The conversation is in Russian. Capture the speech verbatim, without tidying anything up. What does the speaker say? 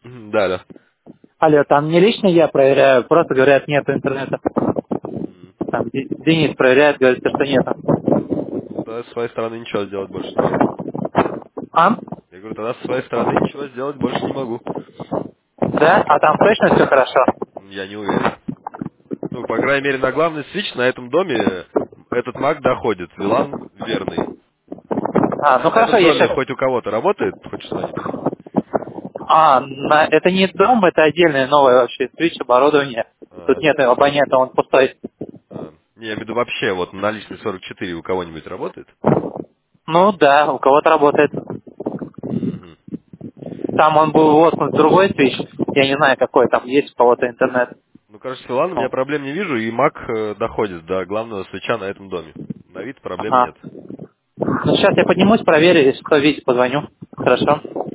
Мгм, Да, да. Алло, там не лично я проверяю, просто говорят, нет интернета. М. Там Де- Денис проверяет, говорит, что нету. Ну, тогда с своей стороны ничего сделать больше не могу. А? Я говорю, тогда с своей стороны ничего сделать больше не могу. Да? А там точно все хорошо? Я не уверен. Ну, по крайней мере, на главный свич на этом доме этот маг доходит. Вилан верный. А, На, ну на хорошо, этом я доме сейчас... хоть у кого-то работает хоть что-нибудь? А, на- это не дом, это отдельное новое вообще свич, оборудование. Тут А, нет абонента, он пустой. а. Не, я имею в виду вообще, вот на личной сорок четыре у кого-нибудь работает? Ну да, у кого-то работает. Мгм. Там он был воткнут в другой свич, я не знаю какой, там есть у кого-то интернет. Ну, короче, ладно, я Ну, проблем не вижу, и маг э, доходит до главного свеча на этом доме. На вид проблем ага. нет. Ну сейчас я поднимусь, проверю, если кто видит, позвоню. Хорошо?